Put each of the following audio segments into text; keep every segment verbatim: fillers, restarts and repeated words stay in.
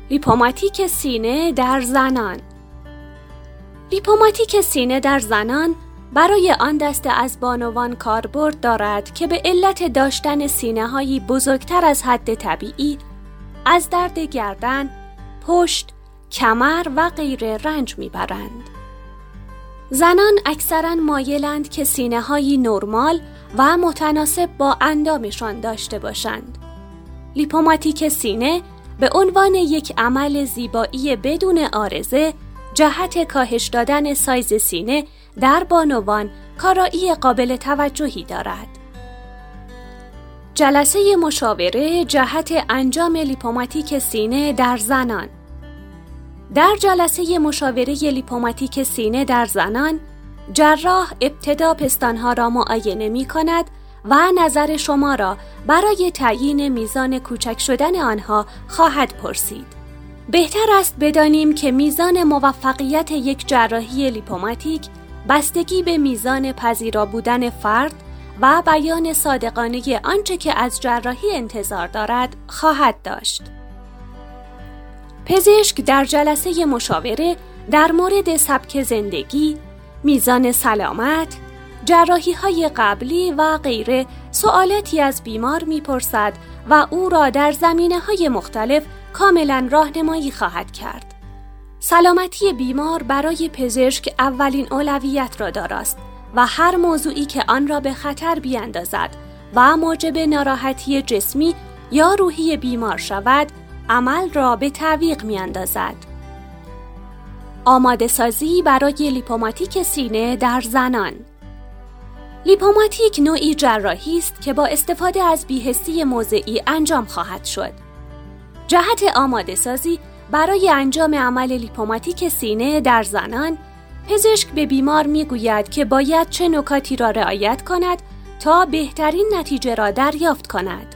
لیپوماتیک سینه در زنان. لیپوماتیک سینه در زنان برای آن دسته از بانوان کاربرد دارد که به علت داشتن سینه‌هایی بزرگتر از حد طبیعی از درد گردن، پشت، کمر و غیره رنج میبرند. زنان اکثراً مایلند که سینه‌هایی نرمال و متناسب با اندامشان داشته باشند. لیپوماتیک سینه به عنوان یک عمل زیبایی بدون عارضه جهت کاهش دادن سایز سینه در بانوان کارایی قابل توجهی دارد. جلسه مشاوره جهت انجام لیپوماتیک سینه در زنان. در جلسه مشاوره لیپوماتیک سینه در زنان، جراح ابتدا پستانها را معاینه می کند و نظر شما را برای تعیین میزان کوچک شدن آنها خواهد پرسید. بهتر است بدانیم که میزان موفقیت یک جراحی لیپوماتیک بستگی به میزان پذیرا بودن فرد و بیان صادقانه آنچه که از جراحی انتظار دارد خواهد داشت. پزشک در جلسه مشاوره در مورد سبک زندگی، میزان سلامت، جراحی‌های قبلی و غیره سوالاتی از بیمار می‌پرسد و او را در زمینه‌های مختلف کاملاً راهنمایی خواهد کرد. سلامتی بیمار برای پزشک اولین اولویت را دارد و هر موضوعی که آن را به خطر بیاندازد و موجب ناراحتی جسمی یا روحی بیمار شود، عمل را به تعویق می‌اندازد. آماده سازی برای لیپوماتیک سینه در زنان. لیپوماتیک نوعی جراحی است که با استفاده از بی‌حسی موضعی انجام خواهد شد. جهت آماده سازی برای انجام عمل لیپوماتیک سینه در زنان، پزشک به بیمار می‌گوید که باید چه نکاتی را رعایت کند تا بهترین نتیجه را دریافت کند.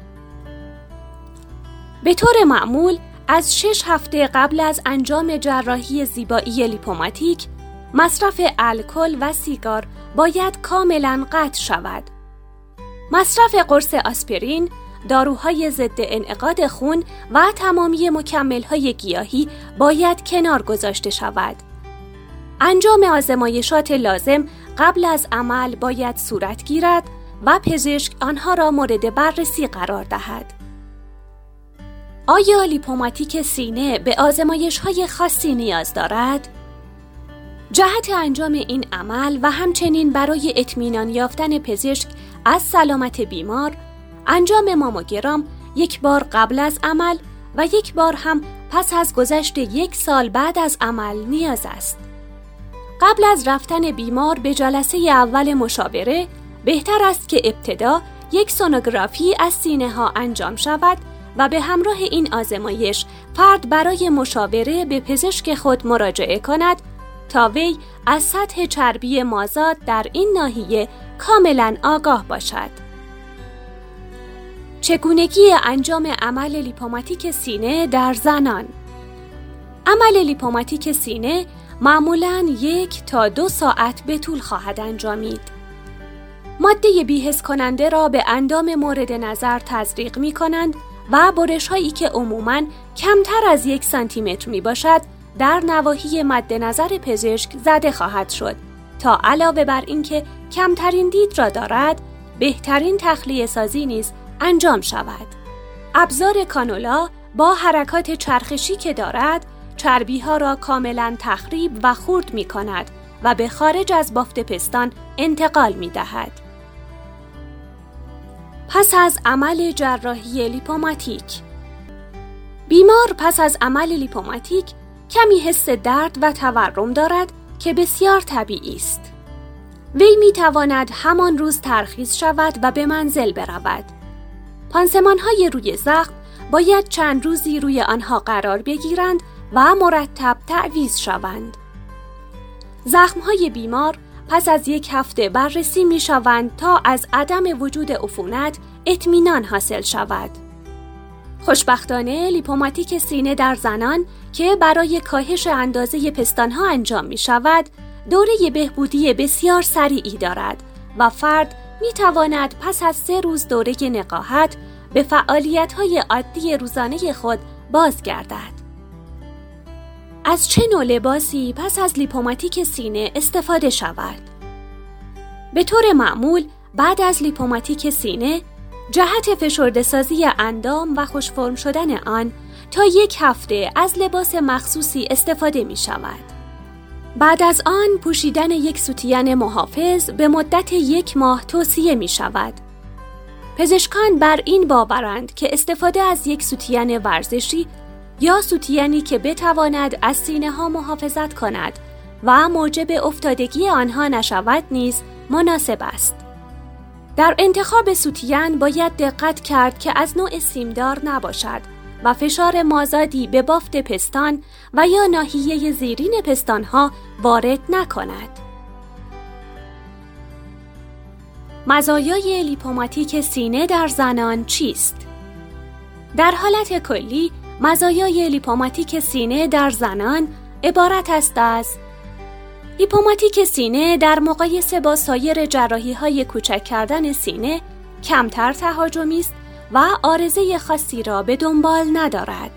به طور معمول از شش هفته قبل از انجام جراحی زیبایی لیپوماتیک، مصرف الکل و سیگار باید کاملاً قطع شود. مصرف قرص آسپرین، داروهای ضد انعقاد خون و تمامی مکمل‌های گیاهی باید کنار گذاشته شود. انجام آزمایشات لازم قبل از عمل باید صورت گیرد و پزشک آنها را مورد بررسی قرار دهد. آیا لیپوماتیک سینه به آزمایش‌های خاصی نیاز دارد؟ جهت انجام این عمل و همچنین برای اطمینان یافتن پزشک از سلامت بیمار، انجام ماموگرام یک بار قبل از عمل و یک بار هم پس از گذشت یک سال بعد از عمل نیاز است. قبل از رفتن بیمار به جلسه اول مشاوره، بهتر است که ابتدا یک سونوگرافی از سینه ها انجام شود و به همراه این آزمایش فرد برای مشاوره به پزشک خود مراجعه کند تا وی از سطح چربی مازاد در این ناحیه کاملا آگاه باشد. چگونگی انجام عمل لیپوماتیک سینه در زنان. عمل لیپوماتیک سینه معمولاً یک تا دو ساعت به طول خواهد انجامید. ماده بی‌حس کننده را به اندام مورد نظر تزریق می کنند و برش هایی که عموماً کمتر از یک سانتی متر می باشد در نواحی مد نظر پزشک زده خواهد شد تا علاوه بر اینکه کمترین دید را دارد، بهترین تخلیه سازی نیز انجام شود. ابزار کانولا با حرکات چرخشی که دارد، چربی ها را کاملا تخریب و خرد می کند و به خارج از بافت پستان انتقال می دهد. پس از عمل جراحی لیپوماتیک. بیمار پس از عمل لیپوماتیک کمی حس درد و تورم دارد که بسیار طبیعی است. وی می تواند همان روز ترخیص شود و به منزل برود. پانسمان‌های روی زخم باید چند روزی روی آنها قرار بگیرند و مرتب تعویض شوند. زخم‌های بیمار پس از یک هفته بررسی می شوند تا از عدم وجود عفونت اطمینان حاصل شود. خوشبختانه لیپوماتیک سینه در زنان که برای کاهش اندازه پستانها انجام می شود، دوره بهبودی بسیار سریعی دارد و فرد می تواند پس از سه روز دوره نقاهت به فعالیت‌های عادی روزانه خود بازگردد. از چه نوع لباسی پس از لیپوماتیک سینه استفاده شود؟ به طور معمول بعد از لیپوماتیک سینه جهت فشرده‌سازی اندام و خوش‌فرم شدن آن تا یک هفته از لباس مخصوصی استفاده می شود. بعد از آن پوشیدن یک سوتین محافظ به مدت یک ماه توصیه می شود. پزشکان بر این باورند که استفاده از یک سوتین ورزشی یا سوتینی که بتواند از سینه ها محافظت کند و موجب افتادگی آنها نشود نیز مناسب است. در انتخاب سوتین باید دقت کرد که از نوع سیمدار نباشد و فشار مازادی به بافت پستان و یا ناحیه زیرین پستانها وارد نکند. مزایای لیپوماتیک سینه در زنان چیست؟ در حالت کلی مزایای لیپوماتیک سینه در زنان عبارت است از لیپوماتیک سینه در مقایسه با سایر جراحی‌های کوچک کردن سینه کمتر تهاجمی است و عارضه خاصی را به دنبال ندارد.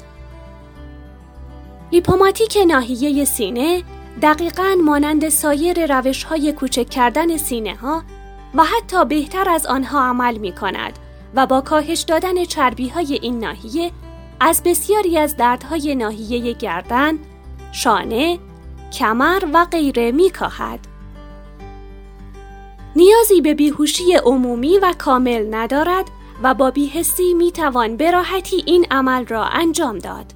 لیپوماتیک ناحیه سینه دقیقاً مانند سایر روش‌های کوچک کردن سینه‌ها و حتی بهتر از آنها عمل می‌کند و با کاهش دادن چربی‌های این ناحیه از بسیاری از دردهای ناحیه گردن، شانه، کمر و غیره می‌کاهد. نیازی به بیهوشی عمومی و کامل ندارد و با بی‌حسی می‌توان به راحتی این عمل را انجام داد.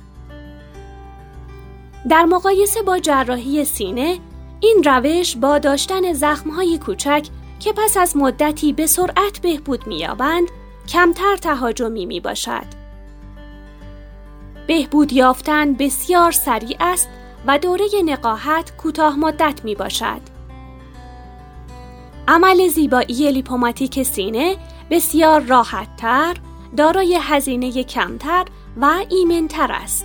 در مقایسه با جراحی سینه، این روش با داشتن زخم‌های کوچک که پس از مدتی به سرعت بهبود می‌یابند، کمتر تهاجمی می‌باشد. بهبود یافتن بسیار سریع است و دوره نقاهت کوتاه مدت می‌باشد. عمل زیبایی لیپوماتیک سینه بسیار راحت‌تر، دارای هزینه کمتر و ایمن‌تر است.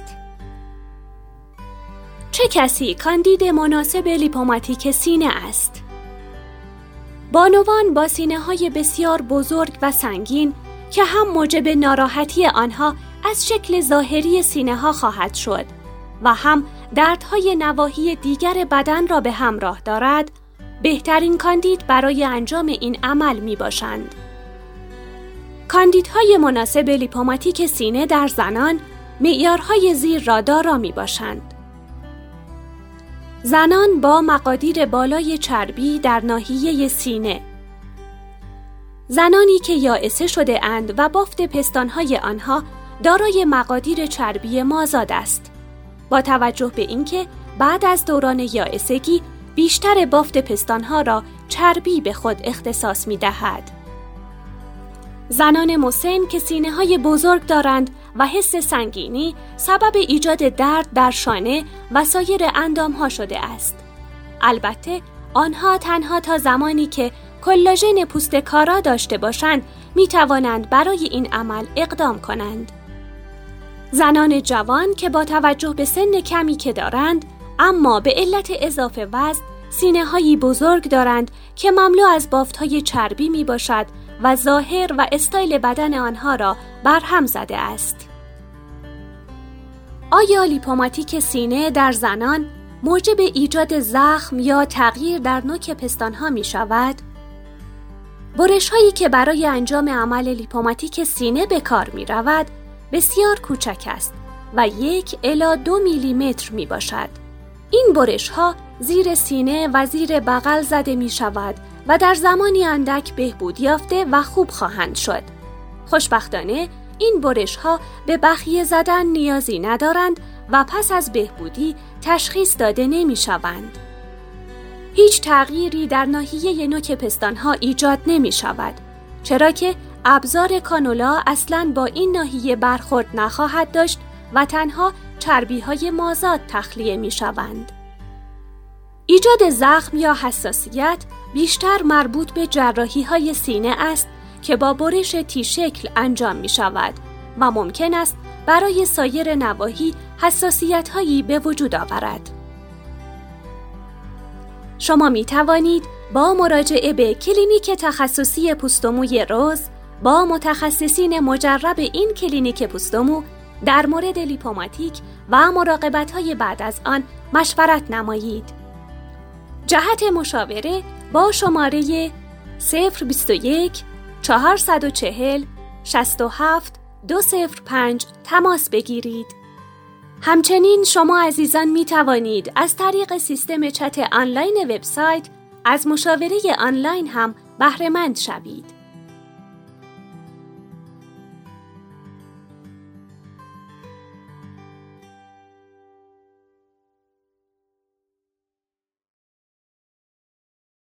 چه کسی کاندید مناسب لیپوماتیک سینه است؟ بانوان با سینه‌های بسیار بزرگ و سنگین که هم موجب ناراحتی آنها از شکل ظاهری سینه‌ها خواهد شد و هم دردهای نواحی دیگر بدن را به همراه دارد، بهترین کاندید برای انجام این عمل می باشند. کاندیدهای مناسب لیپوماتیک سینه در زنان معیارهای زیر را دارا می باشند. زنان با مقادیر بالای چربی در ناحیه سینه، زنانی که یائسه شده اند و بافت پستانهای آنها دارای مقادیر چربی مازاد است، با توجه به اینکه بعد از دوران یائسگی بیشتر بافت پستانها را چربی به خود اختصاص می دهد. زنان مسن که سینه‌های بزرگ دارند و حس سنگینی سبب ایجاد درد در شانه و سایر اندامها شده است. البته آنها تنها تا زمانی که کلاژن پوست کارا داشته باشند می توانند برای این عمل اقدام کنند. زنان جوان که با توجه به سن کمی که دارند اما به علت اضافه وزن سینه‌هایی بزرگ دارند که مملو از بافت‌های چربی می باشد و ظاهر و استایل بدن آنها را برهم زده است. آیا لیپوماتیک سینه در زنان موجب ایجاد زخم یا تغییر در نوک پستانها می شود؟ برش هایی که برای انجام عمل لیپوماتیک سینه به کار می رود بسیار کوچک است و یک الی دو میلی متر می باشد. این برش ها زیر سینه و زیر بغل زده می شود و در زمانی اندک بهبود یافته و خوب خواهند شد. خوشبختانه این برش ها به بخیه زدن نیازی ندارند و پس از بهبودی تشخیص داده نمی شوند. هیچ تغییری در ناحیه نوک پستانها ایجاد نمی شود، چرا که ابزار کانولا اصلاً با این ناحیه برخورد نخواهد داشت و تنها چربی‌های مازاد تخلیه می شوند. ایجاد زخم یا حساسیت بیشتر مربوط به جراحی‌های سینه است که با برش تی شکل انجام می شود و ممکن است برای سایر نواحی حساسیت‌هایی به وجود آورد. شما می توانید با مراجعه به کلینیک تخصصی پوست و موی روز با متخصصین مجرب این کلینیک پوست و مو در مورد لیپوماتیک و مراقبت‌های بعد از آن مشورت نمایید. جهت مشاوره با شماره صفر بیست و یک چهارصد و چهل شصت و هفت دو صفر پنج تماس بگیرید. همچنین شما عزیزان می توانید از طریق سیستم چت آنلاین وبسایت از مشاوره آنلاین هم بهره مند شوید.